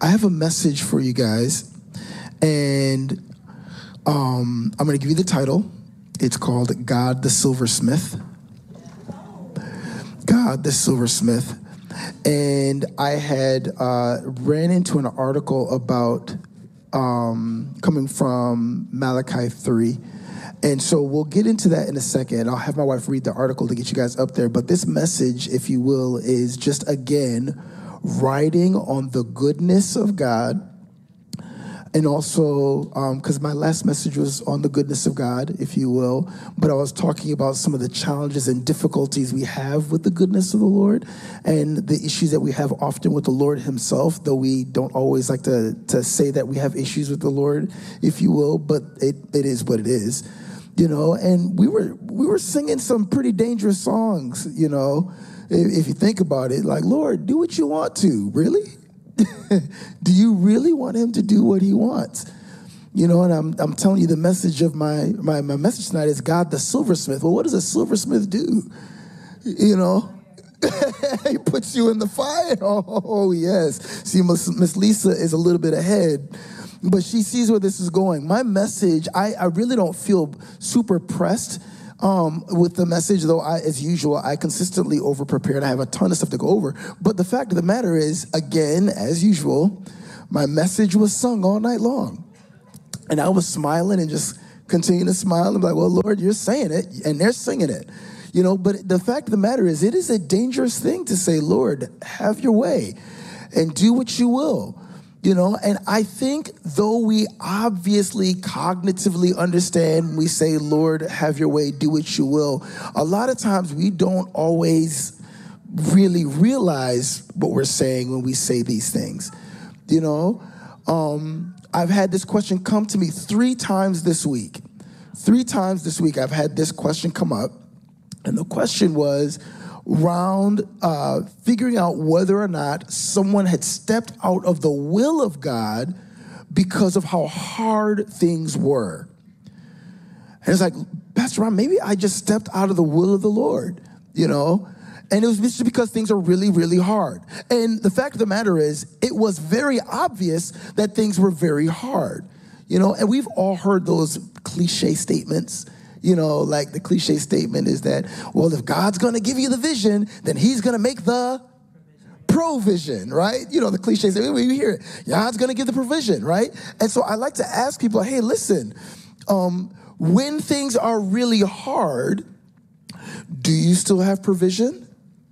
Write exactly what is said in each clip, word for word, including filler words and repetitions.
I have a message for you guys, and um, I'm going to give you the title. It's called God the Silversmith. God the Silversmith. And I had uh, ran into an article about um, coming from Malachi three. And so we'll get into that in a second. I'll have my wife read the article to get you guys up there. But this message, if you will, is just, again, writing on the goodness of God. And also, because um, my last message was on the goodness of God, if you will. But I was talking about some of the challenges and difficulties we have with the goodness of the Lord and the issues that we have often with the Lord himself, though we don't always like to, to say that we have issues with the Lord, if you will. But it, it is what it is, you know. And we were we were singing some pretty dangerous songs, you know, if, if you think about it. Like, Lord, do what you want to, really? Do you really want him to do what he wants? You know, and I'm I'm telling you, the message of my, my, my message tonight is God the silversmith. Well, what does a silversmith do? You know, he puts you in the fire. Oh, oh yes. See, Miss, Miss Lisa is a little bit ahead, but she sees where this is going. My message, I, I really don't feel super pressed Um, with the message, though, I, as usual, I consistently over-prepared. I have a ton of stuff to go over. But the fact of the matter is, again, as usual, my message was sung all night long. And I was smiling and just continuing to smile. And be like, well, Lord, you're saying it, and they're singing it. You know, but the fact of the matter is, it is a dangerous thing to say, Lord, have your way and do what you will. You know, and I think though we obviously cognitively understand when we say, Lord, have your way, do what you will, a lot of times we don't always really realize what we're saying when we say these things. You know, um, I've had this question come to me three times this week. Three times this week I've had this question come up. And the question was, round uh, figuring out whether or not someone had stepped out of the will of God because of how hard things were. And it's like, Pastor Ron, maybe I just stepped out of the will of the Lord, you know? And it was just because things are really, really hard. And the fact of the matter is, it was very obvious that things were very hard, you know? And we've all heard those cliche statements. You know, like the cliche statement is that, well, if God's going to give you the vision, then he's going to make the provision, right? You know, the cliche statement, we hear it. God's going to give the provision, right? And so I like to ask people, hey, listen, um, when things are really hard, do you still have provision?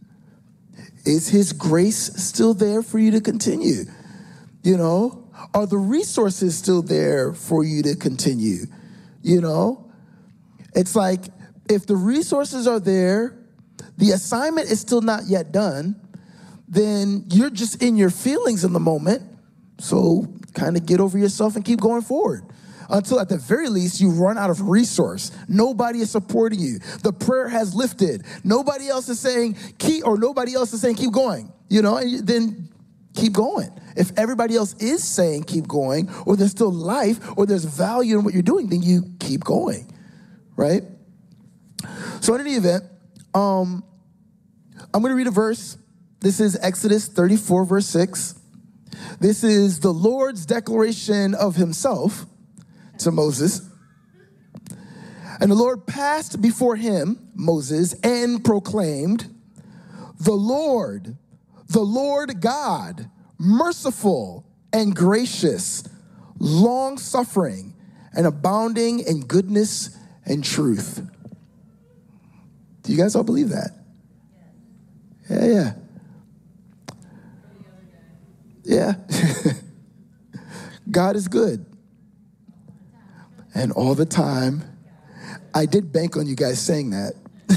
Is his grace still there for you to continue? You know, are the resources still there for you to continue? You know? It's like, if the resources are there, the assignment is still not yet done, then you're just in your feelings in the moment. So kind of get over yourself and keep going forward until at the very least you run out of resource. Nobody is supporting you. The prayer has lifted. Nobody else is saying keep, or nobody else is saying keep going. You know, and then keep going. If everybody else is saying keep going, or there's still life, or there's value in what you're doing, then you keep going. Right? So in any event, um, I'm going to read a verse. This is Exodus thirty-four, verse six. This is the Lord's declaration of himself to Moses. And the Lord passed before him, Moses, and proclaimed, the Lord, the Lord God, merciful and gracious, long-suffering, and abounding in goodness and truth. Do you guys all believe that? Yeah, yeah. Yeah. God is good. And all the time. I did bank on you guys saying that.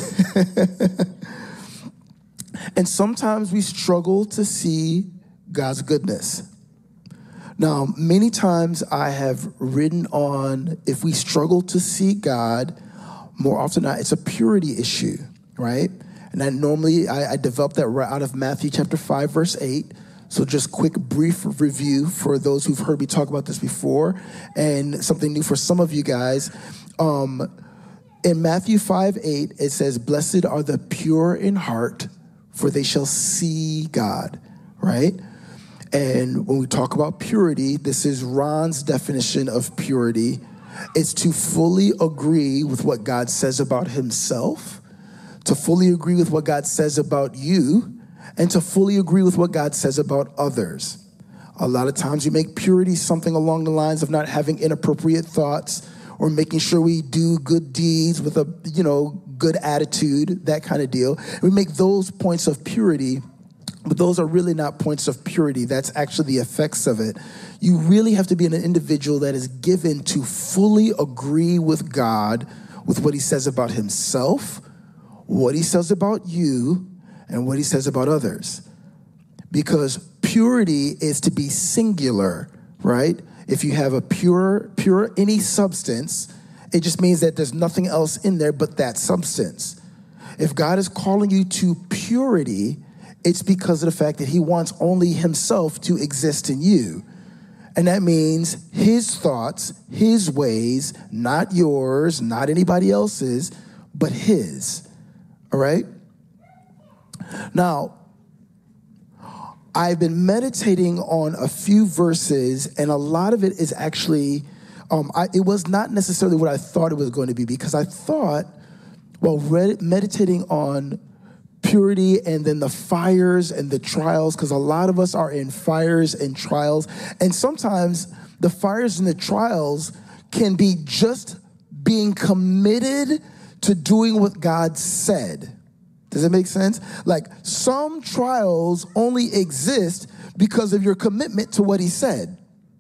And sometimes we struggle to see God's goodness. Now, many times I have written on, if we struggle to see God, more often than not, it's a purity issue, right? And I normally, I, I developed that right out of Matthew chapter five, verse eight. So just quick, brief review for those who've heard me talk about this before, and something new for some of you guys. Um, in Matthew five, eight, it says, blessed are the pure in heart, for they shall see God, right? And when we talk about purity, this is Ron's definition of purity. It's to fully agree with what God says about himself, to fully agree with what God says about you, and to fully agree with what God says about others. A lot of times we make purity something along the lines of not having inappropriate thoughts or making sure we do good deeds with a, you know, good attitude, that kind of deal. We make those points of purity, but those are really not points of purity. That's actually the effects of it. You really have to be an individual that is given to fully agree with God, with what he says about himself, what he says about you, and what he says about others. Because purity is to be singular, right? If you have a pure, pure any substance, it just means that there's nothing else in there but that substance. If God is calling you to purity, it's because of the fact that he wants only himself to exist in you. And that means his thoughts, his ways, not yours, not anybody else's, but his, all right? Now, I've been meditating on a few verses, and a lot of it is actually, um, I, it was not necessarily what I thought it was going to be, because I thought, well, read, meditating on purity and then the fires and the trials, because a lot of us are in fires and trials, and sometimes the fires and the trials can be just being committed to doing what God said. Does that make sense? Like, some trials only exist because of your commitment to what he said.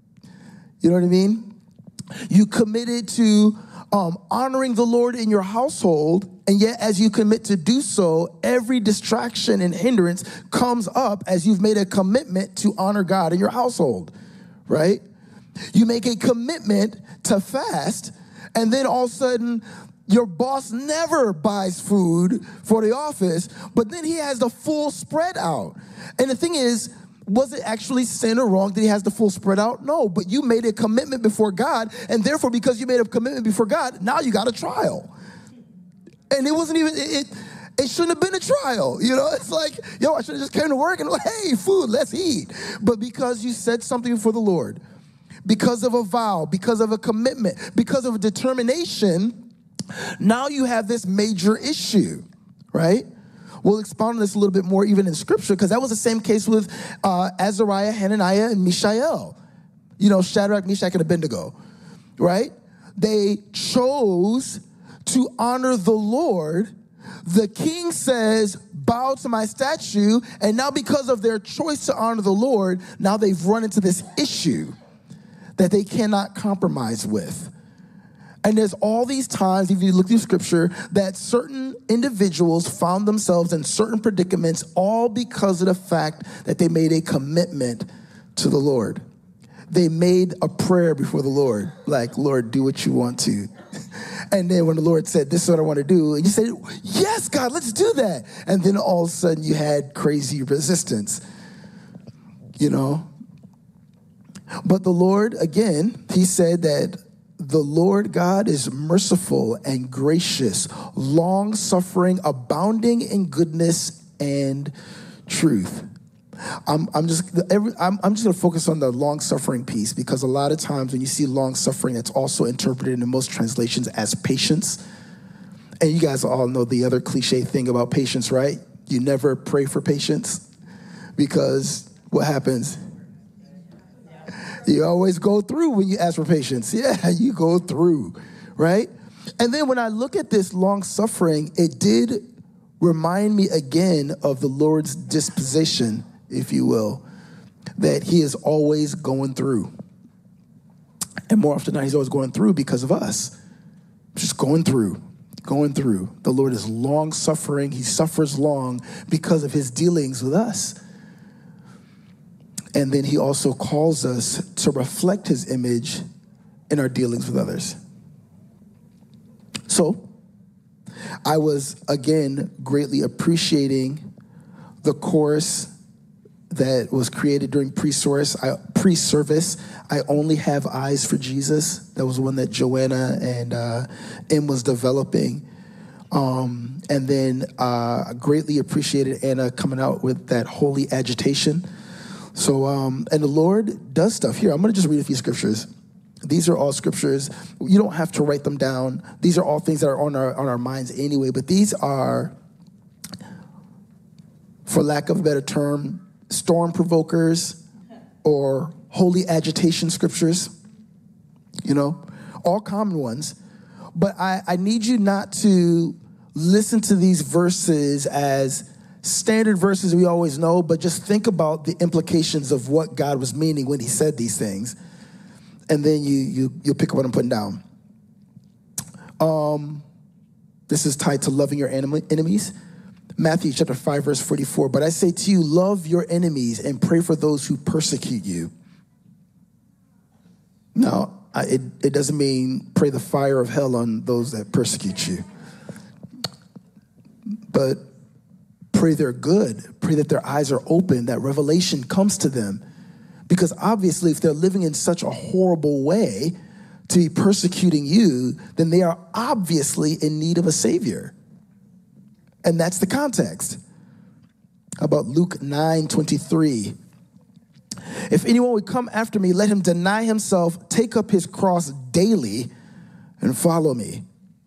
You know what I mean? You committed to um, honoring the Lord in your household, and yet as you commit to do so, every distraction and hindrance comes up as you've made a commitment to honor God in your household, right? You make a commitment to fast, and then all of a sudden, your boss never buys food for the office, but then he has the full spread out. And the thing is, was it actually sin or wrong that he has the full spread out? No, but you made a commitment before God, and therefore, because you made a commitment before God, now you got a trial. And it wasn't even, it, it, it shouldn't have been a trial. You know, it's like, yo, I should have just came to work and like, hey, food, let's eat. But because you said something for the Lord, because of a vow, because of a commitment, because of a determination, now you have this major issue, right? We'll expound on this a little bit more even in Scripture, because that was the same case with uh, Azariah, Hananiah, and Mishael. You know, Shadrach, Meshach, and Abednego, right? They chose to honor the Lord. The king says, bow to my statue, and now because of their choice to honor the Lord, now they've run into this issue that they cannot compromise with. And there's all these times, if you look through Scripture, that certain individuals found themselves in certain predicaments, all because of the fact that they made a commitment to the Lord. They made a prayer before the Lord, like, Lord, do what you want to. And then when the Lord said, this is what I want to do, and you said, yes, God, let's do that. And then all of a sudden you had crazy resistance, you know. But the Lord, again, he said that the Lord God is merciful and gracious, long-suffering, abounding in goodness and truth. I'm, I'm just every, I'm, I'm just going to focus on the long-suffering piece, because a lot of times when you see long-suffering, it's also interpreted in most translations as patience. And you guys all know the other cliche thing about patience, right? You never pray for patience, because what happens? You always go through when you ask for patience. Yeah, you go through, right? And then when I look at this long suffering, it did remind me again of the Lord's disposition, if you will, that he is always going through. And more often than not, he's always going through because of us. Just going through, going through. The Lord is long suffering. He suffers long because of his dealings with us. And then he also calls us to reflect his image in our dealings with others. So I was, again, greatly appreciating the chorus that was created during pre-service. I, pre-service, I only have eyes for Jesus. That was one that Joanna and uh, Em was developing. Um, and then uh, I greatly appreciated Anna coming out with that holy agitation. So, um, and the Lord does stuff. Here, I'm going to just read a few scriptures. These are all scriptures. You don't have to write them down. These are all things that are on our on our minds anyway, but these are, for lack of a better term, storm provokers or holy agitation scriptures, you know, all common ones. But I, I need you not to listen to these verses as standard verses we always know, but just think about the implications of what God was meaning when he said these things. And then you, you, you'll pick up what I'm putting down. Um, this is tied to loving your enemies. Matthew chapter five, verse forty-four. But I say to you, love your enemies and pray for those who persecute you. Now, I, it, it doesn't mean pray the fire of hell on those that persecute you. But pray they're good. Pray that their eyes are open, that revelation comes to them. Because obviously, if they're living in such a horrible way to be persecuting you, then they are obviously in need of a savior. And that's the context. How about Luke nine twenty-three? If anyone would come after me, let him deny himself, take up his cross daily, and follow me.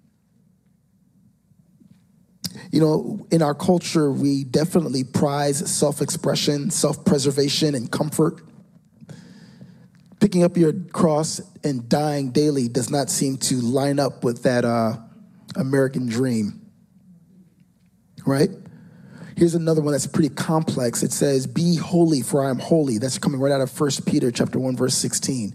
You know, in our culture, we definitely prize self-expression, self-preservation, and comfort. Picking up your cross and dying daily does not seem to line up with that uh, American dream, right? Here's another one that's pretty complex. It says, be holy, for I am holy. That's coming right out of First Peter chapter one, verse sixteen.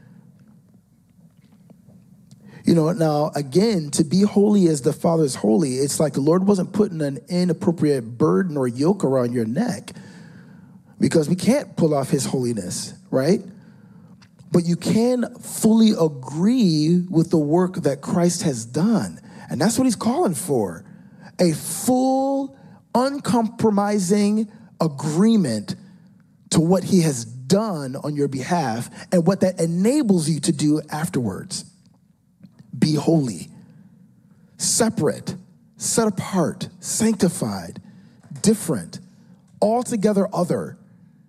You know, now, again, to be holy as the Father is holy, it's like the Lord wasn't putting an inappropriate burden or yoke around your neck, because we can't pull off his holiness, right? But you can fully agree with the work that Christ has done. And that's what he's calling for. A full, uncompromising agreement to what he has done on your behalf and what that enables you to do afterwards. Be holy, separate, set apart, sanctified, different, altogether other.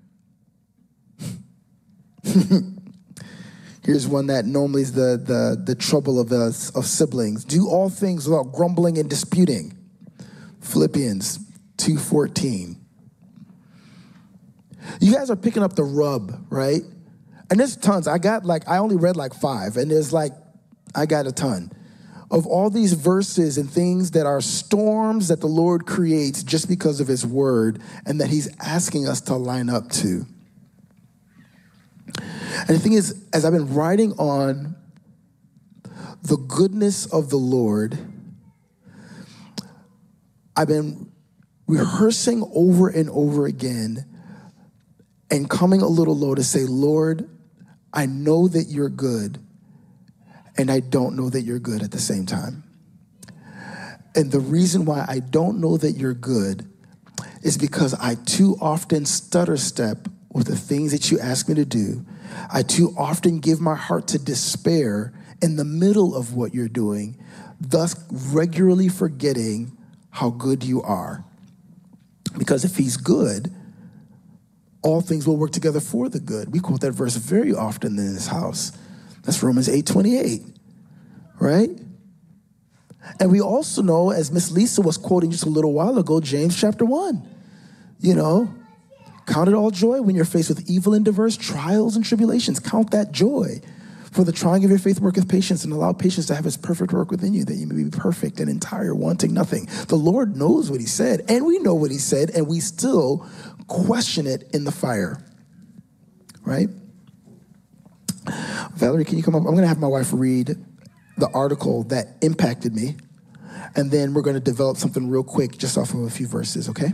Here's one that normally is the, the, the trouble of, us, of siblings. Do all things without grumbling and disputing. Philippians two fourteen. You guys are picking up the rub, right? And there's tons. I got like, I only read like five, and there's like, I got a ton of all these verses and things that are storms that the Lord creates just because of his word and that he's asking us to line up to. And the thing is, as I've been writing on the goodness of the Lord, I've been rehearsing over and over again and coming a little low to say, Lord, I know that you're good, and I don't know that you're good at the same time. And the reason why I don't know that you're good is because I too often stutter step with the things that you ask me to do. I too often give my heart to despair in the middle of what you're doing, thus regularly forgetting how good you are. Because if he's good, all things will work together for the good. We quote that verse very often in this house. That's Romans eight twenty-eight, right? And we also know, as Miss Lisa was quoting just a little while ago, James chapter one, you know, count it all joy when you're faced with evil and diverse trials and tribulations. Count that joy. For the trying of your faith worketh patience, and allow patience to have its perfect work within you, that you may be perfect and entire, wanting nothing. The Lord knows what he said, and we know what he said, and we still question it in the fire, right? Valerie, can you come up? I'm going to have my wife read the article that impacted me, and then we're going to develop something real quick just off of a few verses, okay?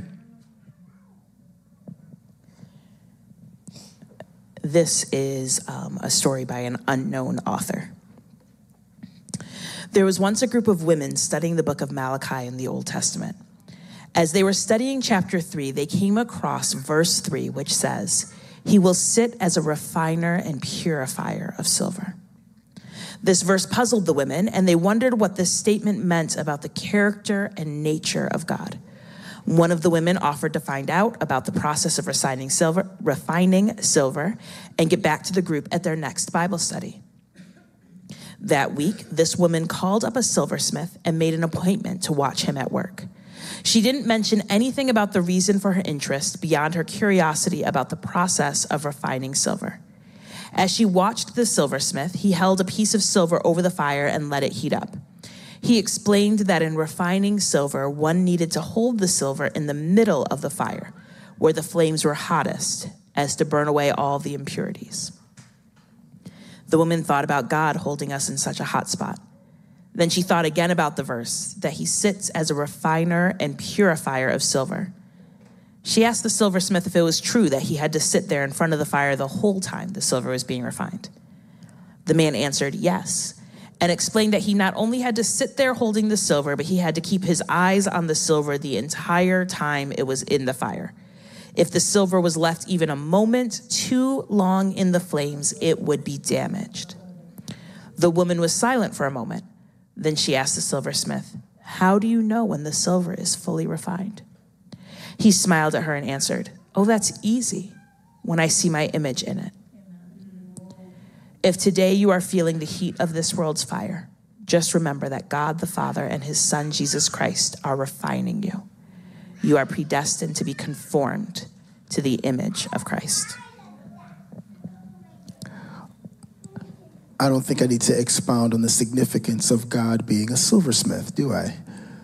This is um, a story by an unknown author. There was once a group of women studying the book of Malachi in the Old Testament. As they were studying chapter three, they came across verse three, which says, "He will sit as a refiner and purifier of silver." This verse puzzled the women, and they wondered what this statement meant about the character and nature of God. One of the women offered to find out about the process of refining silver, refining silver and get back to the group at their next Bible study. That week, this woman called up a silversmith and made an appointment to watch him at work. She didn't mention anything about the reason for her interest beyond her curiosity about the process of refining silver. As she watched the silversmith, he held a piece of silver over the fire and let it heat up. He explained that in refining silver, one needed to hold the silver in the middle of the fire, where the flames were hottest, as to burn away all the impurities. The woman thought about God holding us in such a hot spot. Then she thought again about the verse, that he sits as a refiner and purifier of silver. She asked the silversmith if it was true that he had to sit there in front of the fire the whole time the silver was being refined. The man answered yes, and explained that he not only had to sit there holding the silver, but he had to keep his eyes on the silver the entire time it was in the fire. If the silver was left even a moment too long in the flames, it would be damaged. The woman was silent for a moment. Then she asked the silversmith, "How do you know when the silver is fully refined?" He smiled at her and answered, "Oh, that's easy, when I see my image in it." If today you are feeling the heat of this world's fire, just remember that God the Father and his Son, Jesus Christ, are refining you. You are predestined to be conformed to the image of Christ. I don't think I need to expound on the significance of God being a silversmith, do I?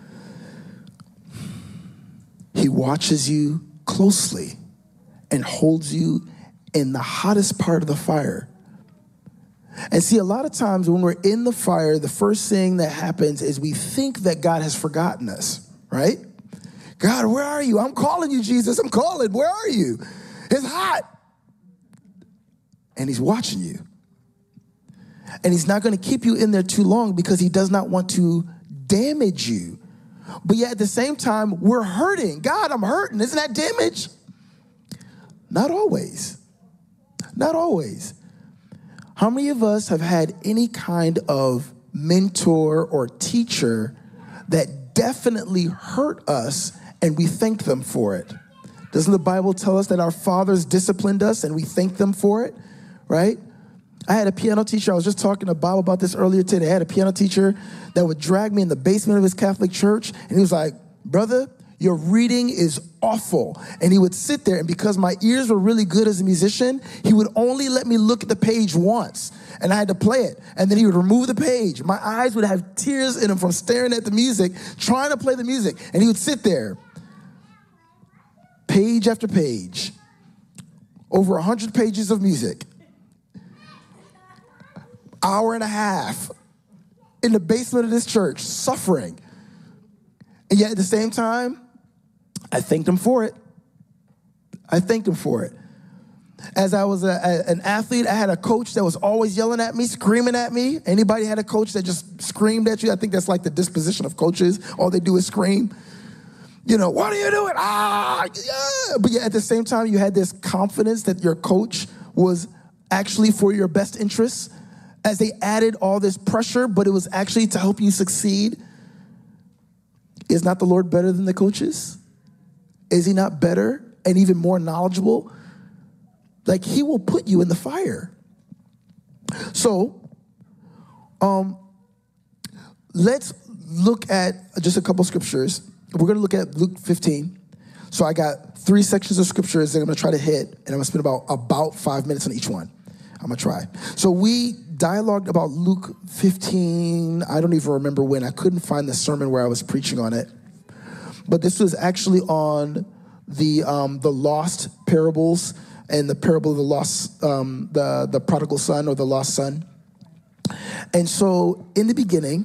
He watches you closely and holds you in the hottest part of the fire. And see, a lot of times when we're in the fire, the first thing that happens is we think that God has forgotten us, right? God, where are you? I'm calling you, Jesus. I'm calling. Where are you? It's hot. And he's watching you. And he's not going to keep you in there too long because he does not want to damage you. But yet at the same time, we're hurting. God, I'm hurting. Isn't that damage? Not always. Not always. How many of us have had any kind of mentor or teacher that definitely hurt us and we thank them for it? Doesn't the Bible tell us that our fathers disciplined us and we thank them for it, right? I had a piano teacher, I was just talking to Bob about this earlier today. I had a piano teacher that would drag me in the basement of his Catholic church, and he was like, "Brother, your reading is awful." And he would sit there, and because my ears were really good as a musician, he would only let me look at the page once, and I had to play it. And then he would remove the page. My eyes would have tears in them from staring at the music, trying to play the music. And he would sit there, page after page, over one hundred pages of music, hour and a half in the basement of this church, suffering. And yet at the same time, I thanked him for it. I thanked him for it. As I was a, a, an athlete, I had a coach that was always yelling at me, screaming at me. Anybody had a coach that just screamed at you? I think that's like the disposition of coaches. All they do is scream. You know, what are you doing? Ah, yeah. But yet at the same time, you had this confidence that your coach was actually for your best interests, as they added all this pressure, but it was actually to help you succeed. Is not the Lord better than the coaches? Is he not better and even more knowledgeable? Like, he will put you in the fire. So, um, let's look at just a couple scriptures. We're going to look at Luke fifteen. So I got three sections of scriptures that I'm going to try to hit, and I'm going to spend about, about five minutes on each one. I'm going to try. So we dialogued about Luke fifteen. I don't even remember when. I couldn't find the sermon where I was preaching on it. But this was actually on the um, the lost parables and the parable of the lost, um, the, the prodigal son or the lost son. And so in the beginning,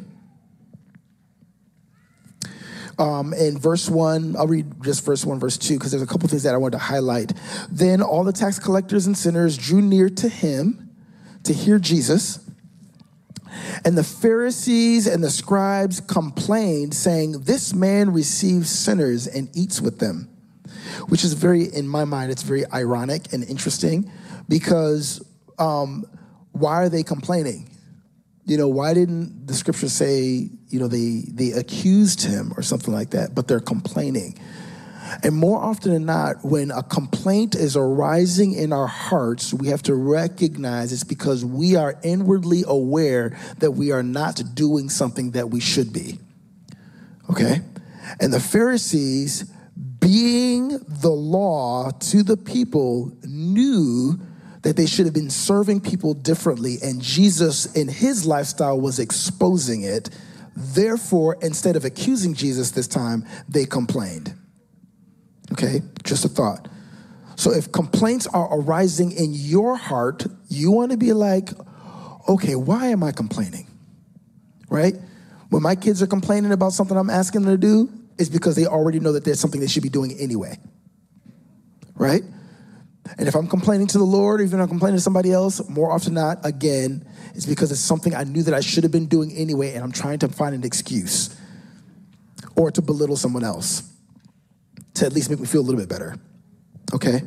Um, in verse one, I'll read just verse one, verse two, because there's a couple things that I wanted to highlight. Then all the tax collectors and sinners drew near to him to hear Jesus. And the Pharisees and the scribes complained, saying, "This man receives sinners and eats with them." Which is very, in my mind, it's very ironic and interesting, because um, why are they complaining? You know, why didn't the scripture say, you know, they, they accused him or something like that, but they're complaining? And more often than not, when a complaint is arising in our hearts, we have to recognize it's because we are inwardly aware that we are not doing something that we should be. Okay? And the Pharisees, being the law to the people, knew that they should have been serving people differently, and Jesus in his lifestyle was exposing it. Therefore, instead of accusing Jesus this time, they complained. Okay, just a thought. So if complaints are arising in your heart, you want to be like, okay, why am I complaining? Right? When my kids are complaining about something I'm asking them to do, it's because they already know that there's something they should be doing anyway. Right? And if I'm complaining to the Lord, or even if I'm complaining to somebody else, more often than not, again, it's because it's something I knew that I should have been doing anyway, and I'm trying to find an excuse or to belittle someone else to at least make me feel a little bit better, okay?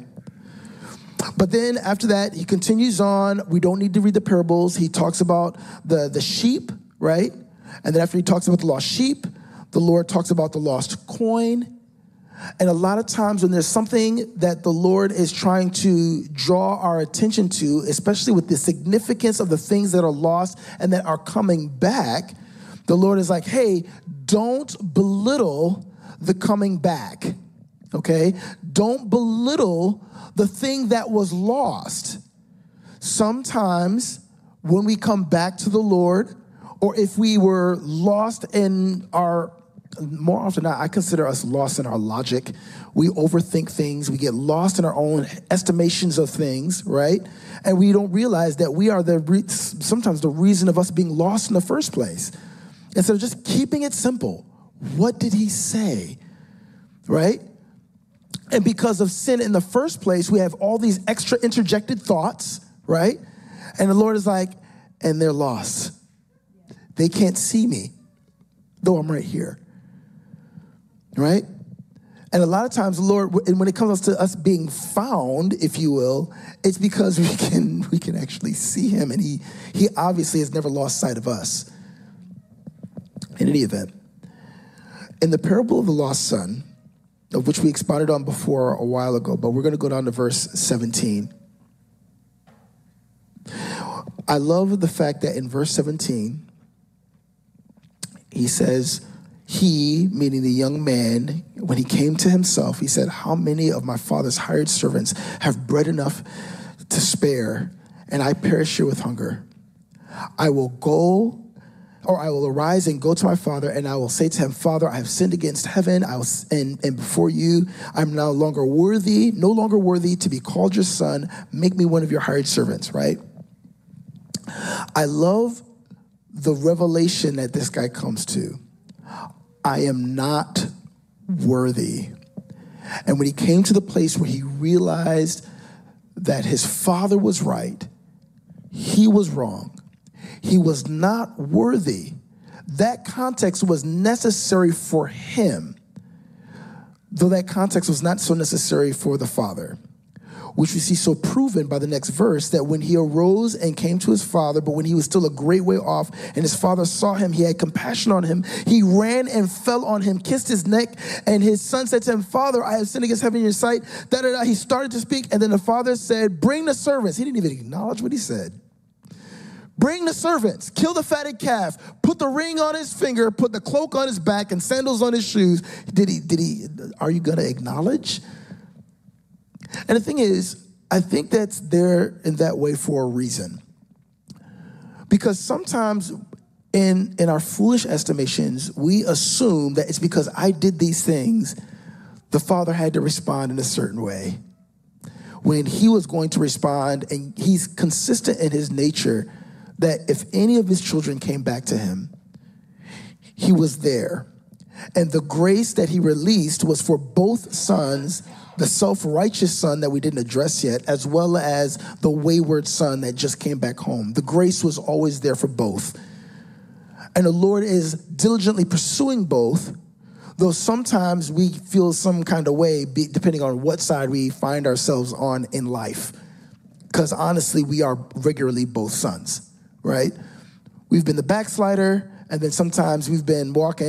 But then after that, he continues on. We don't need to read the parables. He talks about the, the sheep, right? And then after he talks about the lost sheep, the Lord talks about the lost coin. And a lot of times when there's something that the Lord is trying to draw our attention to, especially with the significance of the things that are lost and that are coming back, the Lord is like, hey, don't belittle the coming back, okay? Don't belittle the thing that was lost. Sometimes when we come back to the Lord, or if we were lost in our More often than not, I consider us lost in our logic. We overthink things. We get lost in our own estimations of things, right? And we don't realize that we are the re- sometimes the reason of us being lost in the first place. Instead of just keeping it simple, what did he say, right? And because of sin in the first place, we have all these extra interjected thoughts, right? And the Lord is like, and they're lost. They can't see me, though I'm right here. Right? And a lot of times, the Lord, and when it comes to us being found, if you will, it's because we can we can actually see him, and he he obviously has never lost sight of us. In any event, in the parable of the lost son, of which we expounded on before a while ago, but we're going to go down to verse seventeen. I love the fact that in verse seventeen, he says, he, meaning the young man, when he came to himself, he said, how many of my father's hired servants have bread enough to spare, and I perish here with hunger? I will go, or I will arise and go to my father, and I will say to him, Father, I have sinned against heaven, I will, and, and before you, I'm no longer worthy, no longer worthy to be called your son. Make me one of your hired servants, right? I love the revelation that this guy comes to. I am not worthy. And when he came to the place where he realized that his father was right, he was wrong, he was not worthy, that context was necessary for him, though that context was not so necessary for the father, which we see so proven by the next verse, that when he arose and came to his father, but when he was still a great way off, and his father saw him, he had compassion on him. He ran and fell on him, kissed his neck, and his son said to him, Father, I have sinned against heaven in your sight. Da, da, da. He started to speak, and then the father said, bring the servants. He didn't even acknowledge what he said. Bring the servants, kill the fatted calf, put the ring on his finger, put the cloak on his back, and sandals on his shoes. Did he, did he, are you going to acknowledge? And the thing is, I think that's there in that way for a reason. Because sometimes in, in our foolish estimations, we assume that it's because I did these things, the father had to respond in a certain way. When he was going to respond, and he's consistent in his nature, that if any of his children came back to him, he was there. And the grace that he released was for both sons, the self-righteous son that we didn't address yet, as well as the wayward son that just came back home. The grace was always there for both. And the Lord is diligently pursuing both, though sometimes we feel some kind of way, depending on what side we find ourselves on in life. Because honestly, we are regularly both sons, right? We've been the backslider, and then sometimes we've been walking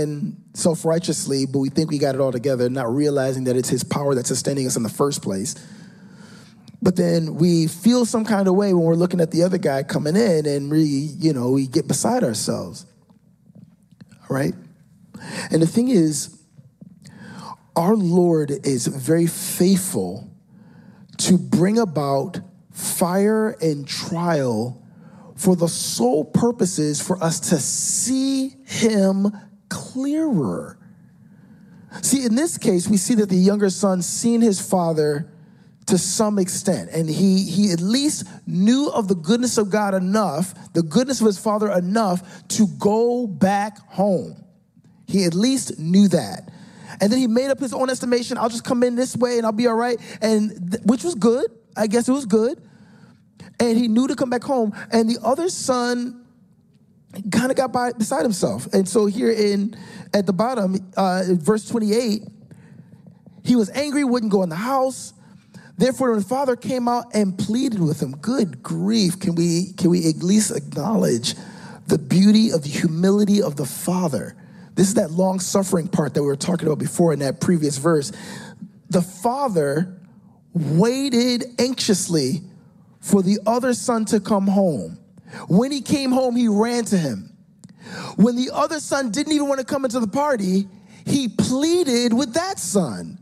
self-righteously, but we think we got it all together, not realizing that it's his power that's sustaining us in the first place. But then we feel some kind of way when we're looking at the other guy coming in, and we, you know, we get beside ourselves, right? And the thing is, our Lord is very faithful to bring about fire and trial for the sole purposes for us to see him clearer. See, in this case, we see that the younger son seen his father to some extent, and he he at least knew of the goodness of God enough, the goodness of his father enough to go back home. He at least knew that. And then he made up his own estimation. I'll just come in this way and I'll be all right. And th- which was good. I guess it was good. And he knew to come back home. And the other son kind of got by beside himself. And so here in at the bottom, uh, verse twenty-eight, he was angry, wouldn't go in the house. Therefore, when the father came out and pleaded with him, good grief, can we can we at least acknowledge the beauty of the humility of the father? This is that long-suffering part that we were talking about before in that previous verse. The father waited anxiously for the other son to come home. When he came home, he ran to him. When the other son didn't even want to come into the party, he pleaded with that son.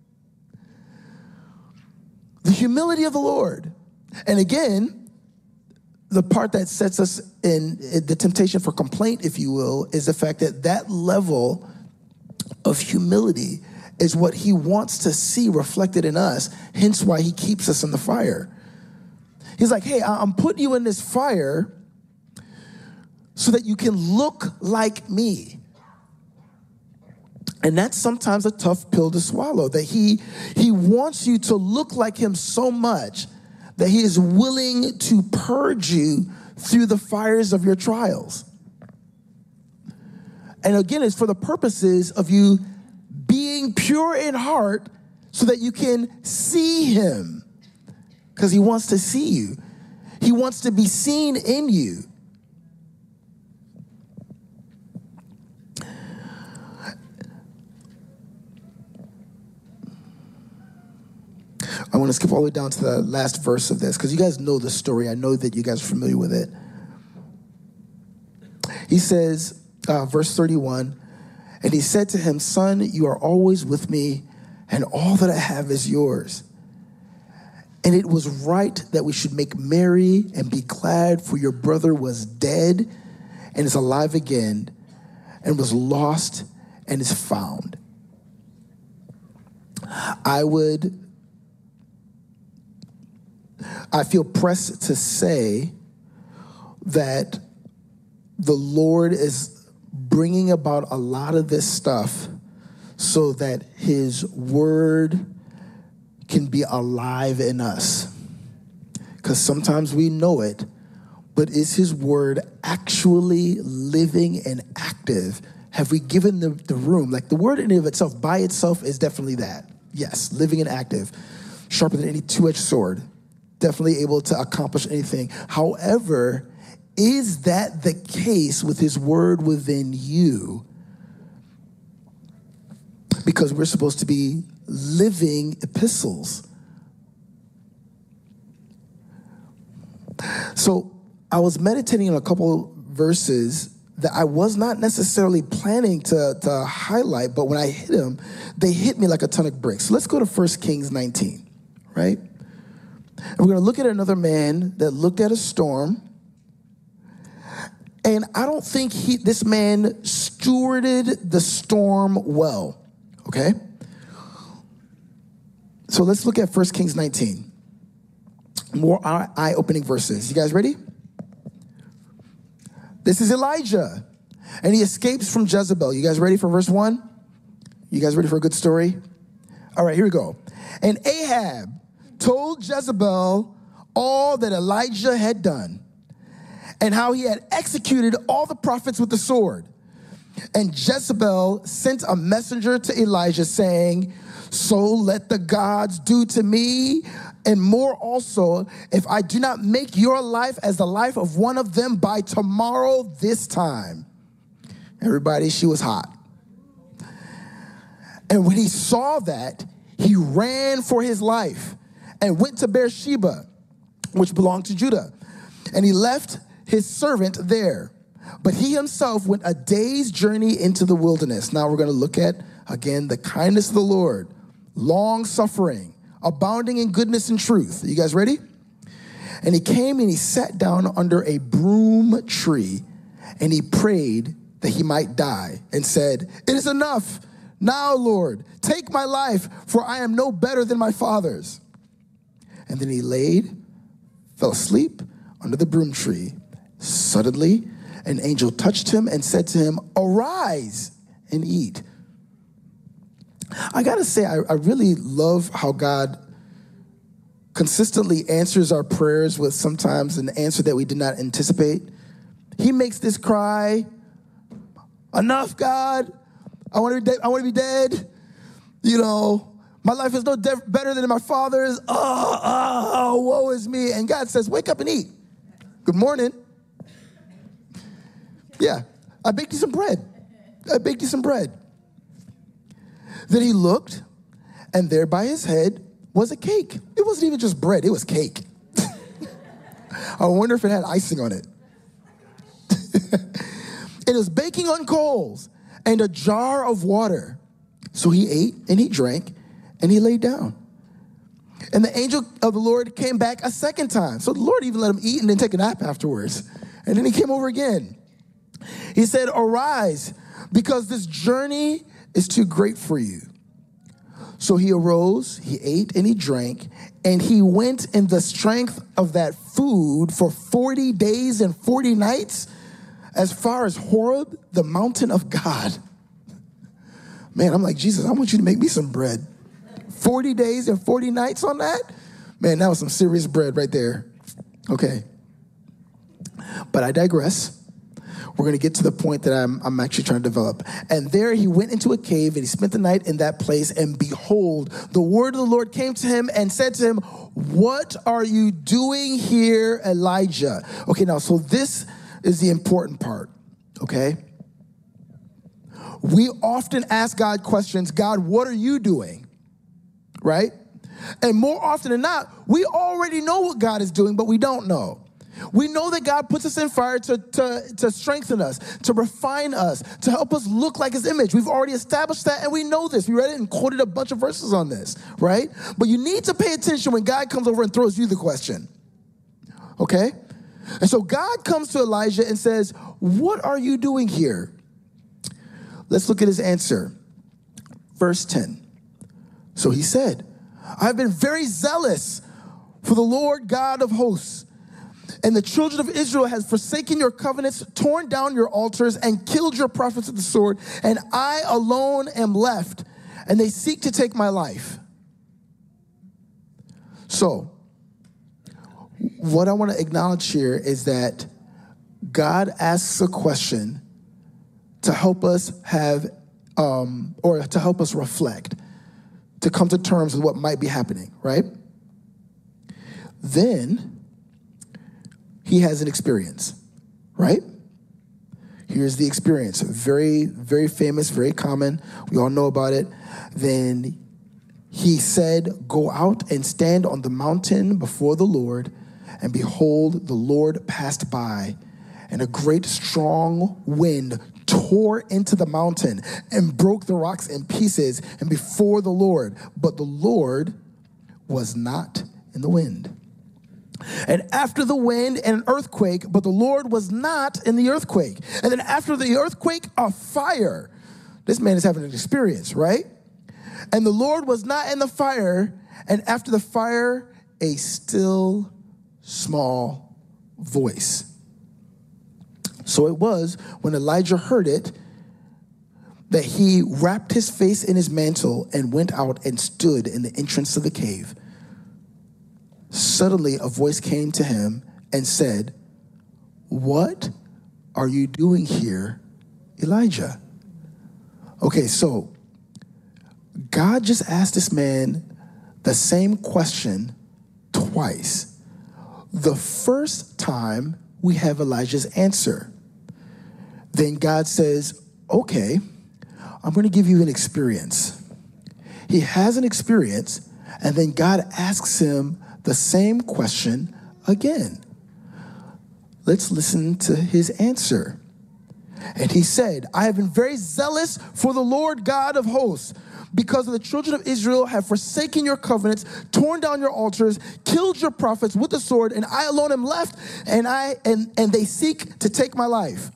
The humility of the Lord. And again, the part that sets us in the temptation for complaint, if you will, is the fact that that level of humility is what he wants to see reflected in us, hence why he keeps us in the fire. He's like, hey, I'm putting you in this fire so that you can look like me. And that's sometimes a tough pill to swallow, that he, he wants you to look like him so much that he is willing to purge you through the fires of your trials. And again, it's for the purposes of you being pure in heart so that you can see him, because he wants to see you. He wants to be seen in you. I want to skip all the way down to the last verse of this, because you guys know the story. I know that you guys are familiar with it. He says, uh, verse thirty-one, and he said to him, son, you are always with me, and all that I have is yours. And it was right that we should make merry and be glad, for your brother was dead and is alive again, and was lost and is found. I would... I feel pressed to say that the Lord is bringing about a lot of this stuff so that his word can be alive in us. Because sometimes we know it, but is his word actually living and active? Have we given the, the room? Like the word in and of itself, by itself, is definitely that. Yes, living and active, sharper than any two-edged sword. Definitely able to accomplish anything. However, is that the case with his word within you? Because we're supposed to be living epistles. So I was meditating on a couple verses that I was not necessarily planning to, to highlight, but when I hit them, they hit me like a ton of bricks. So let's go to First Kings nineteen, right? And we're going to look at another man that looked at a storm. And I don't think he, this man stewarded the storm well, okay? So let's look at First Kings nineteen. More eye-opening verses. You guys ready? This is Elijah, and he escapes from Jezebel. You guys ready for verse one? You guys ready for a good story? All right, here we go. And Ahab told Jezebel all that Elijah had done and how he had executed all the prophets with the sword. And Jezebel sent a messenger to Elijah saying, so let the gods do to me and more also, if I do not make your life as the life of one of them by tomorrow this time. Everybody, she was hot. And when he saw that, he ran for his life and went to Beersheba, which belonged to Judah. And he left his servant there. But he himself went a day's journey into the wilderness. Now we're going to look at, again, the kindness of the Lord, long-suffering, abounding in goodness and truth. Are you guys ready? And he came and he sat down under a broom tree, and he prayed that he might die and said, "It is enough. Now, Lord, take my life, for I am no better than my fathers." And then he laid, fell asleep under the broom tree. Suddenly, an angel touched him and said to him, "Arise and eat." I gotta say, I, I really love how God consistently answers our prayers with sometimes an answer that we did not anticipate. He makes this cry, "Enough, God. I want to be dead. I want to be dead. You know, my life is no de- better than my father's. Oh, oh, oh, woe is me." And God says, "Wake up and eat. Good morning. Yeah, I baked you some bread. I baked you some bread." Then he looked, and there by his head was a cake. It wasn't even just bread, it was cake. I wonder if it had icing on it. It was baking on coals and a jar of water. So he ate and he drank and he laid down. And the angel of the Lord came back a second time. So the Lord even let him eat and then take a nap afterwards. And then he came over again. He said, "Arise, because this journey is too great for you." So he arose, he ate and he drank, and he went in the strength of that food for forty days and forty nights as far as Horeb, the mountain of God. Man, I'm like, Jesus, I want you to make me some bread. forty days and forty nights on that? Man, that was some serious bread right there. Okay. But I digress. We're going to get to the point that I'm, I'm actually trying to develop. And there he went into a cave and he spent the night in that place. And behold, the word of the Lord came to him and said to him, "What are you doing here, Elijah?" Okay, now, so this is the important part, okay? We often ask God questions, "God, what are you doing?" Right? And more often than not, we already know what God is doing, but we don't know. We know that God puts us in fire to, to, to strengthen us, to refine us, to help us look like his image. We've already established that, and we know this. We read it and quoted a bunch of verses on this, right? But you need to pay attention when God comes over and throws you the question, okay? And so God comes to Elijah and says, "What are you doing here?" Let's look at his answer. Verse ten. So he said, "I've been very zealous for the Lord God of hosts. And the children of Israel has forsaken your covenants, torn down your altars, and killed your prophets with the sword. And I alone am left, and they seek to take my life." So, what I want to acknowledge here is that God asks a question to help us have, um, or to help us reflect, to come to terms with what might be happening, right? Then he has an experience, right? Here's the experience. Very, very famous, very common. We all know about it. Then he said, "Go out and stand on the mountain before the Lord." And behold, the Lord passed by, and a great strong wind tore into the mountain and broke the rocks in pieces and before the Lord. But the Lord was not in the wind. And after the wind, an earthquake, but the Lord was not in the earthquake. And then after the earthquake, a fire. This man is having an experience, right? And the Lord was not in the fire. And after the fire, a still small voice. So it was when Elijah heard it that he wrapped his face in his mantle and went out and stood in the entrance of the cave. Suddenly a voice came to him and said, "What are you doing here, Elijah?" Okay, so God just asked this man the same question twice. The first time we have Elijah's answer. Then God says, "Okay, I'm going to give you an experience. He has an experience, and then God asks him the same question again. Let's listen to his answer. And he said, I have been very zealous for the Lord God of hosts, because of the children of Israel have forsaken your covenants, torn down your altars, killed your prophets with the sword, and I alone am left, and I and, and they seek to take my life.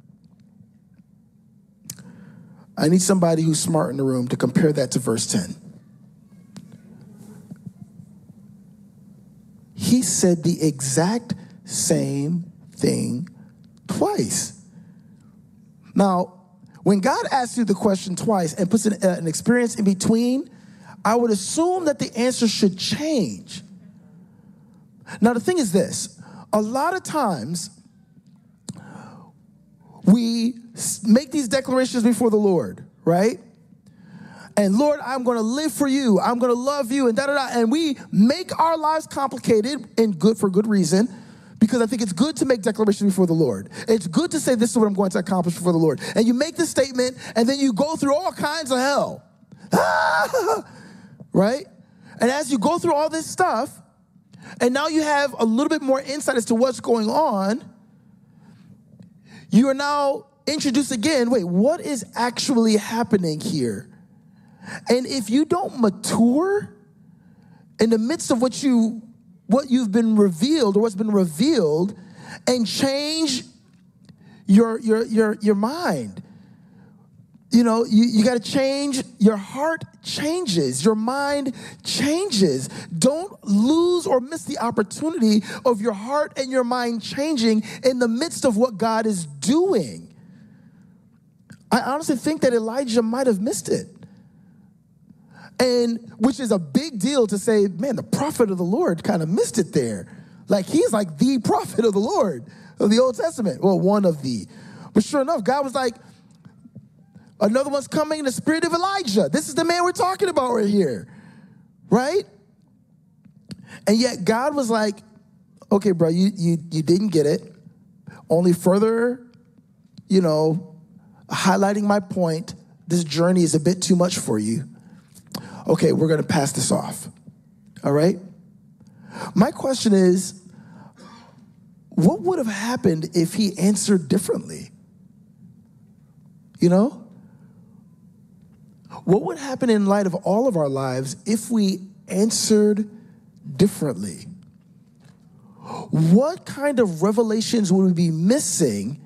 I need somebody who's smart in the room to compare that to verse ten. He said the exact same thing twice. Now, when God asks you the question twice and puts an, uh, an experience in between, I would assume that the answer should change. Now, the thing is this. A lot of times, we make these declarations before the Lord, right? And Lord, I'm going to live for you. I'm going to love you, and da da da. And we make our lives complicated and good for good reason, because I think it's good to make declarations before the Lord. It's good to say, this is what I'm going to accomplish before the Lord. And you make this statement, and then you go through all kinds of hell. Right? And as you go through all this stuff, and now you have a little bit more insight as to what's going on, you are now introduced again, wait, what is actually happening here? And if you don't mature in the midst of what you what you've been revealed or what's been revealed and change your your your your mind, you know, you, you got to change. Your heart changes. Your mind changes. Don't lose or miss the opportunity of your heart and your mind changing in the midst of what God is doing. I honestly think that Elijah might have missed it. And which is a big deal to say, man, the prophet of the Lord kind of missed it there. Like, he's like the prophet of the Lord of the Old Testament. Well, one of the. But sure enough, God was like, another one's coming in the spirit of Elijah. This is the man we're talking about right here. Right? And yet God was like, okay, bro, you you you didn't get it. Only further, you know, highlighting my point, this journey is a bit too much for you. Okay, we're going to pass this off. All right? My question is, what would have happened if he answered differently? You know? What would happen in light of all of our lives if we answered differently? What kind of revelations would we be missing?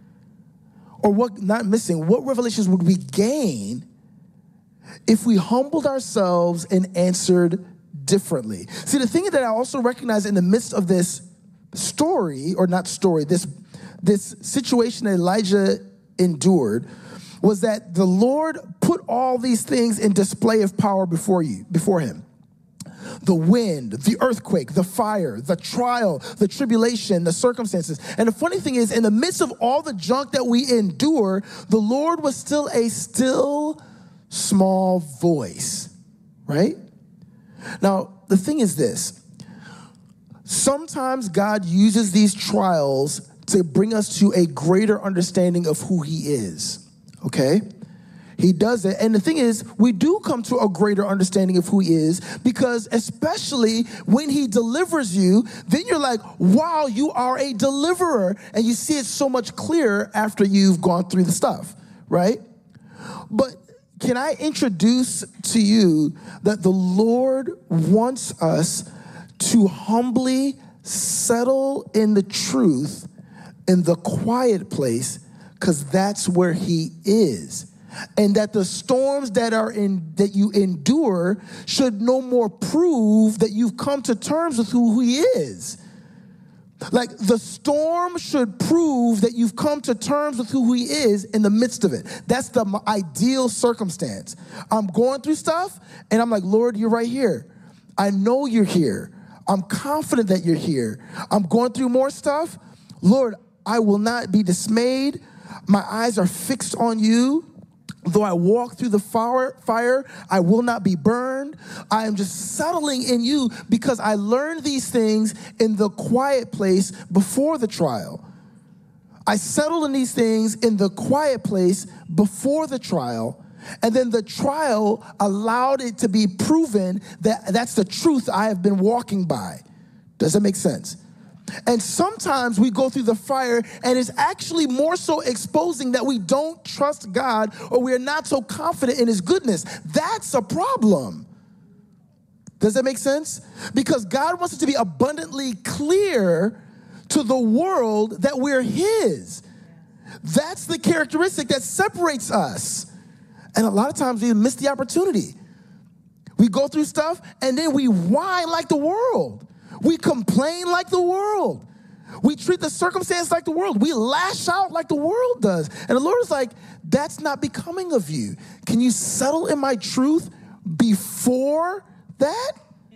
Or what, not missing, what revelations would we gain if we humbled ourselves and answered differently? See, the thing that I also recognize in the midst of this story, or not story, this, this situation that Elijah endured, was that the Lord put all these things in display of power before you, before him. The wind, the earthquake, the fire, the trial, the tribulation, the circumstances. And the funny thing is, in the midst of all the junk that we endure, the Lord was still a still small voice, right? Now, the thing is this. Sometimes God uses these trials to bring us to a greater understanding of who he is, okay? He does it. And the thing is, we do come to a greater understanding of who he is, because especially when he delivers you, then you're like, wow, you are a deliverer. And you see it so much clearer after you've gone through the stuff, right? But can I introduce to you that the Lord wants us to humbly settle in the truth in the quiet place, because that's where he is. And that the storms that are in that you endure should no more prove that you've come to terms with who he is. Like, the storm should prove that you've come to terms with who he is in the midst of it. That's the ideal circumstance. I'm going through stuff, and I'm like, Lord, you're right here. I know you're here. I'm confident that you're here. I'm going through more stuff. Lord, I will not be dismayed. My eyes are fixed on you. Though I walk through the fire, fire, I will not be burned. I am just settling in you, because I learned these things in the quiet place before the trial. I settled in these things in the quiet place before the trial. And then the trial allowed it to be proven that that's the truth I have been walking by. Does that make sense? And sometimes we go through the fire and it's actually more so exposing that we don't trust God or we are not so confident in his goodness. That's a problem. Does that make sense? Because God wants it to be abundantly clear to the world that we're his. That's the characteristic that separates us. And a lot of times we miss the opportunity. We go through stuff and then we whine like the world. We complain like the world. We treat the circumstance like the world. We lash out like the world does. And the Lord is like, that's not becoming of you. Can you settle in my truth before that?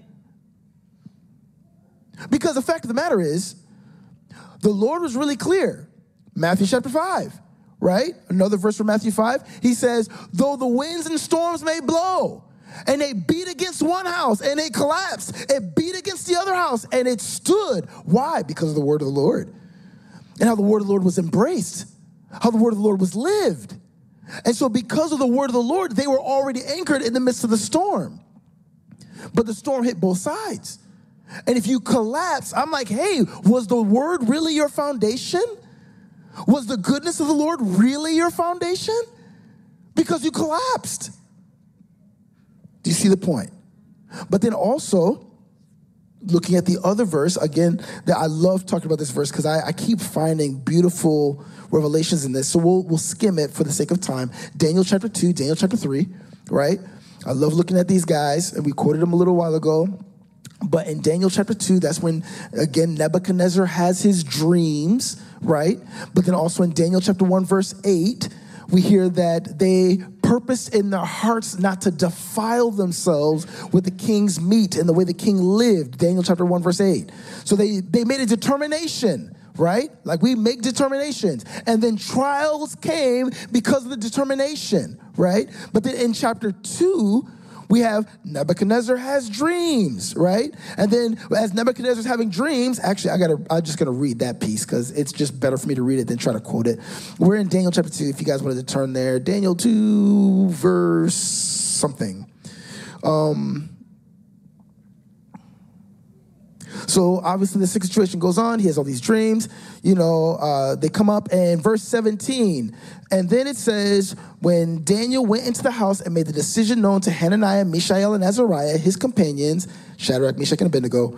Because the fact of the matter is, the Lord was really clear. Matthew chapter five, right? Another verse from Matthew five. He says, though the winds and storms may blow, and they beat against one house, and they collapsed. It beat against the other house, and it stood. Why? Because of the word of the Lord. And how the word of the Lord was embraced. How the word of the Lord was lived. And so because of the word of the Lord, they were already anchored in the midst of the storm. But the storm hit both sides. And if you collapse, I'm like, hey, was the word really your foundation? Was the goodness of the Lord really your foundation? Because you collapsed. Do you see the point? But then also, looking at the other verse, again, that I love talking about this verse because I, I keep finding beautiful revelations in this. So we'll, we'll skim it for the sake of time. Daniel chapter two, Daniel chapter three, right? I love looking at these guys, and we quoted them a little while ago. But in Daniel chapter two, that's when, again, Nebuchadnezzar has his dreams, right? But then also in Daniel chapter one, verse eight, we hear that they purposed in their hearts not to defile themselves with the king's meat and the way the king lived. Daniel chapter one, verse eight. So they, they made a determination, right? Like we make determinations. And then trials came because of the determination, right? But then in chapter two, we have Nebuchadnezzar has dreams, right? And then as Nebuchadnezzar's having dreams, actually, I gotta, I'm just gonna read that piece because it's just better for me to read it than try to quote it. We're in Daniel chapter two, if you guys wanted to turn there. Daniel two, verse something. Um, so obviously the situation goes on. He has all these dreams. You know, uh, they come up and verse seventeen. And then it says, when Daniel went into the house and made the decision known to Hananiah, Mishael, and Azariah, his companions, Shadrach, Meshach, and Abednego,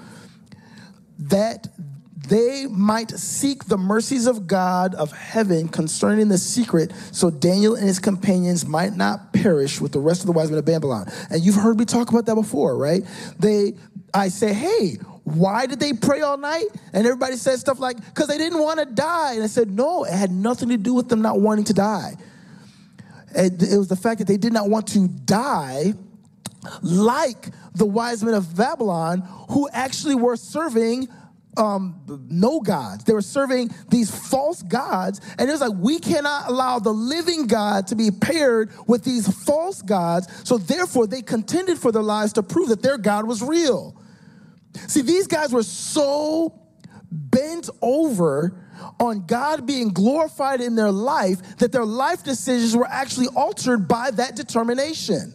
that they might seek the mercies of God of heaven concerning the secret, so Daniel and his companions might not perish with the rest of the wise men of Babylon. And you've heard me talk about that before, right? They, I say, hey, why did they pray all night? And everybody said stuff like, because they didn't want to die. And I said, no, it had nothing to do with them not wanting to die. It, it was the fact that they did not want to die like the wise men of Babylon who actually were serving um, no gods. They were serving these false gods. And it was like, we cannot allow the living God to be paired with these false gods. So therefore, they contended for their lives to prove that their God was real. See, these guys were so bent over on God being glorified in their life that their life decisions were actually altered by that determination.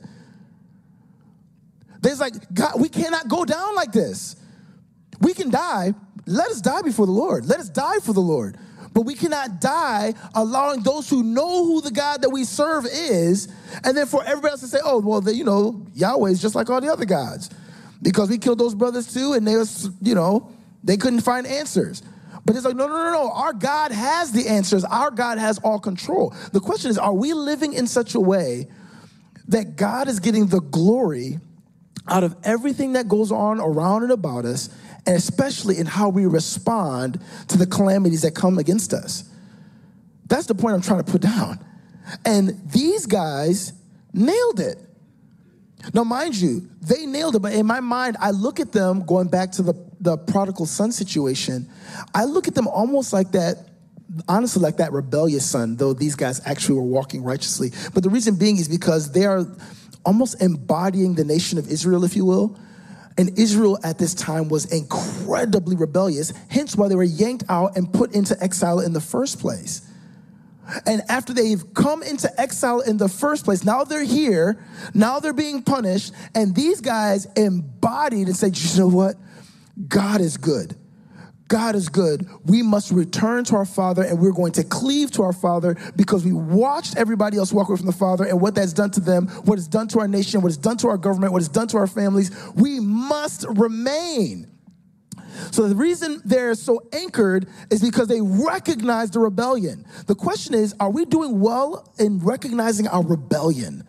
They're like, God, we cannot go down like this. We can die. Let us die before the Lord. Let us die for the Lord. But we cannot die allowing those who know who the God that we serve is, and then for everybody else to say, oh, well, the, you know, Yahweh is just like all the other gods. Because we killed those brothers too, and they was, you know, they couldn't find answers. But it's like, no, no, no, no. Our God has the answers. Our God has all control. The question is, are we living in such a way that God is getting the glory out of everything that goes on around and about us, and especially in how we respond to the calamities that come against us? That's the point I'm trying to put down. And these guys nailed it. Now, mind you, they nailed it, but in my mind, I look at them, going back to the, the prodigal son situation, I look at them almost like that, honestly, like that rebellious son, though these guys actually were walking righteously. But the reason being is because they are almost embodying the nation of Israel, if you will. And Israel at this time was incredibly rebellious, hence why they were yanked out and put into exile in the first place. And after they've come into exile in the first place, now they're here, now they're being punished, and these guys embodied and said, you know what? God is good. God is good. We must return to our Father, and we're going to cleave to our Father because we watched everybody else walk away from the Father and what that's done to them, what it's done to our nation, what it's done to our government, what it's done to our families. We must remain. So the reason they're so anchored is because they recognize the rebellion. The question is, are we doing well in recognizing our rebellion?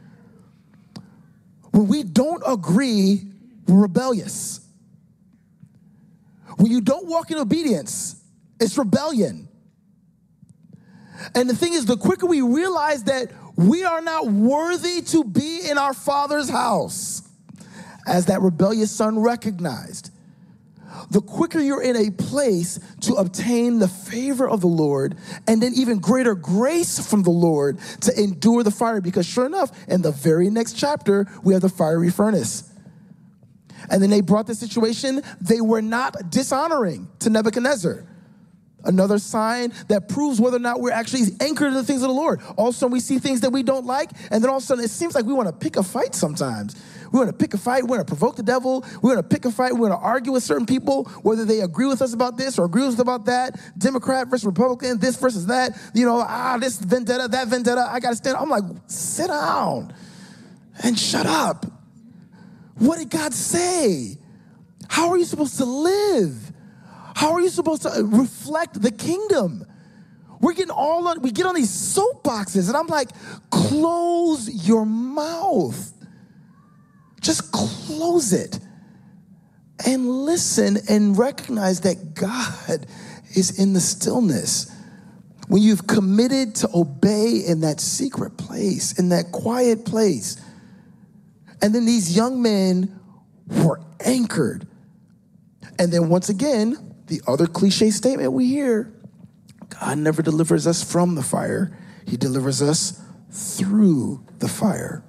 When we don't agree, we're rebellious. When you don't walk in obedience, it's rebellion. And the thing is, the quicker we realize that we are not worthy to be in our Father's house, as that rebellious son recognized, the quicker you're in a place to obtain the favor of the Lord and then even greater grace from the Lord to endure the fire. Because sure enough, in the very next chapter, we have the fiery furnace. And then they brought the situation, they were not dishonoring to Nebuchadnezzar. Another sign that proves whether or not we're actually anchored in the things of the Lord. All of a sudden we see things that we don't like, and then all of a sudden it seems like we want to pick a fight sometimes. We want to pick a fight, we want to provoke the devil, we want to pick a fight, we want to argue with certain people, whether they agree with us about this or agree with us about that, Democrat versus Republican, this versus that, you know, ah, this vendetta, that vendetta, I got to stand. I'm like, sit down and shut up. What did God say? How are you supposed to live? How are you supposed to reflect the kingdom? We're getting all on, we get on these soapboxes, and I'm like, close your mouth. Just close it and listen and recognize that God is in the stillness. When you've committed to obey in that secret place, in that quiet place, and then these young men were anchored. And then once again, the other cliche statement we hear, God never delivers us from the fire. He delivers us through the fire.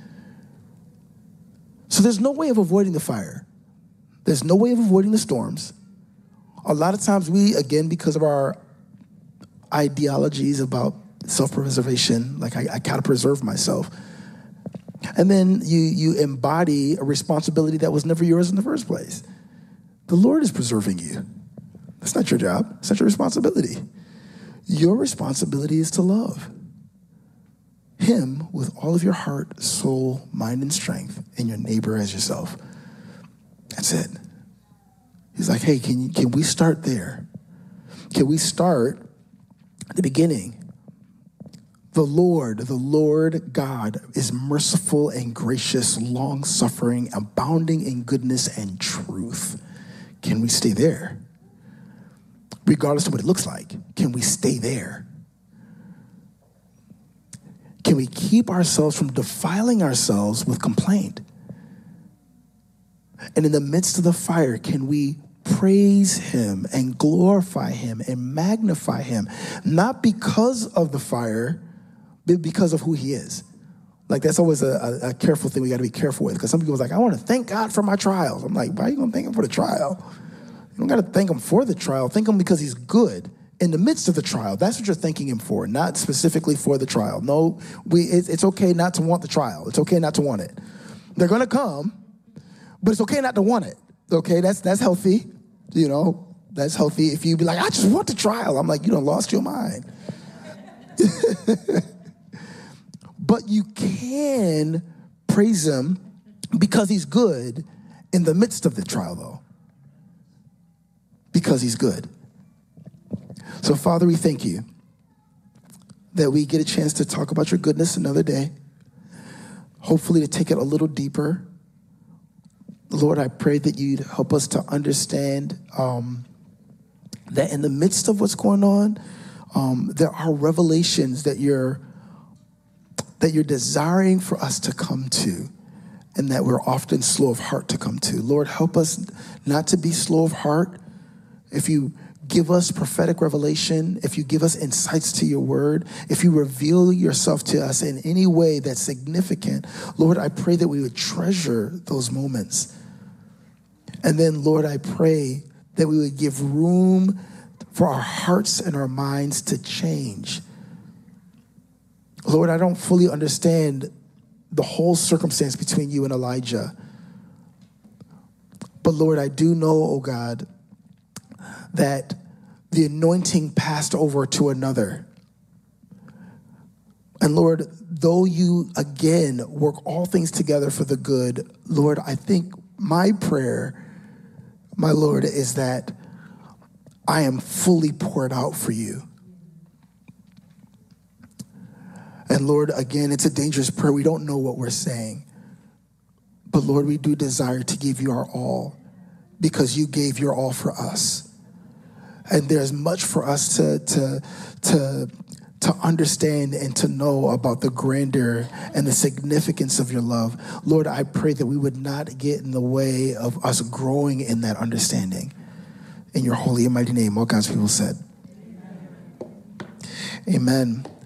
So there's no way of avoiding the fire. There's no way of avoiding the storms. A lot of times we, again, because of our ideologies about self-preservation, like I, I gotta preserve myself. And then you, you embody a responsibility that was never yours in the first place. The Lord is preserving you. That's not your job. It's not your responsibility. Your responsibility is to love Him with all of your heart, soul, mind, and strength, and your neighbor as yourself. That's it. He's like, hey, can, you, can we start there? Can we start at the beginning? The Lord, the Lord God is merciful and gracious, long-suffering, abounding in goodness and truth. Can we stay there? Regardless of what it looks like, can we stay there? Can we keep ourselves from defiling ourselves with complaint? And in the midst of the fire, can we praise Him and glorify Him and magnify Him, not because of the fire, but because of who He is? Like, that's always a, a, a careful thing we got to be careful with, because some people are like, I want to thank God for my trials. I'm like, why are you going to thank Him for the trial? You don't got to thank Him for the trial. Thank Him because He's good in the midst of the trial. That's what you're thanking Him for, not specifically for the trial. No, we. It, it's okay not to want the trial. It's okay not to want it. They're going to come, but it's okay not to want it. Okay, that's that's healthy. You know, that's healthy. If you be like, I just want the trial. I'm like, you done lost your mind. But you can praise Him because He's good in the midst of the trial, though. Because He's good. So, Father, we thank You that we get a chance to talk about Your goodness another day. Hopefully to take it a little deeper. Lord, I pray that You'd help us to understand um, that in the midst of what's going on, um, there are revelations that You're that You're desiring for us to come to, and that we're often slow of heart to come to. Lord, help us not to be slow of heart. If You give us prophetic revelation, if You give us insights to Your word, if You reveal Yourself to us in any way that's significant, Lord, I pray that we would treasure those moments. And then, Lord, I pray that we would give room for our hearts and our minds to change Lord, I don't fully understand the whole circumstance between you and Elijah. But Lord, I do know, oh God, that the anointing passed over to another. And Lord, though you again work all things together for the good, Lord, I think my prayer, my Lord, is that I am fully poured out for you. And Lord, again, it's a dangerous prayer. We don't know what we're saying. But Lord, we do desire to give you our all because you gave your all for us. And there's much for us to, to, to, to understand and to know about the grandeur and the significance of your love. Lord, I pray that we would not get in the way of us growing in that understanding. In your holy and mighty name, all God's people said. Amen. Amen.